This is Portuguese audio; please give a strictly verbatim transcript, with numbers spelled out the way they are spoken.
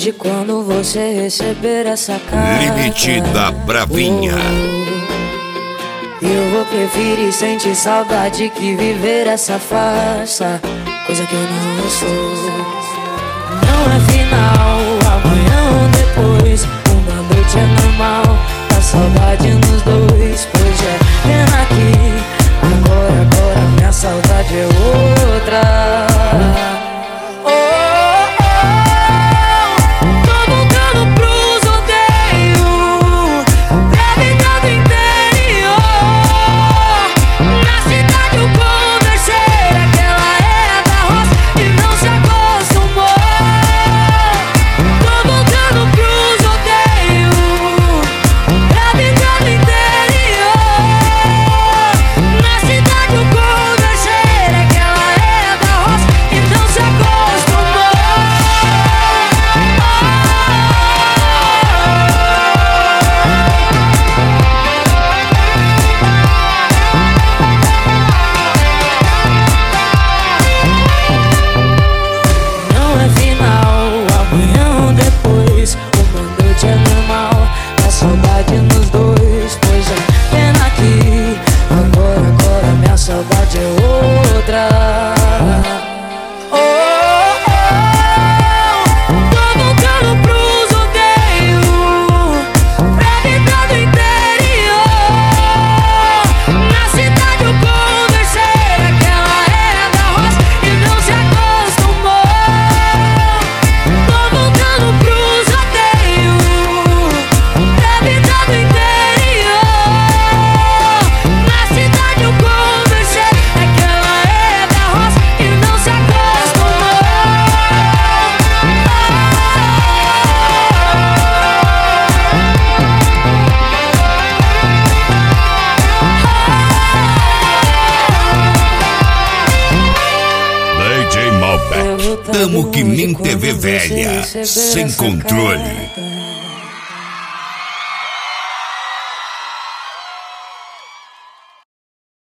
hoje quando você receber essa carta. Limite da Bravinha. Eu vou preferir sentir saudade que viver essa farsa, coisa que eu não sou. Não é final, amanhã ou depois, uma noite é normal, tá saudade nos dois. Pois é, pena que agora, agora minha saudade é outra. Saudade é outra. Oh, oh, oh. Tô voltando pros rodeios, pra vida do interior. Na cidade eu conversei, aquela era da roça e não se acostumou. Tô voltando pros rodeios, pra vida do interior. Na cidade eu conversei. Tamo que nem T V velha, sem controle.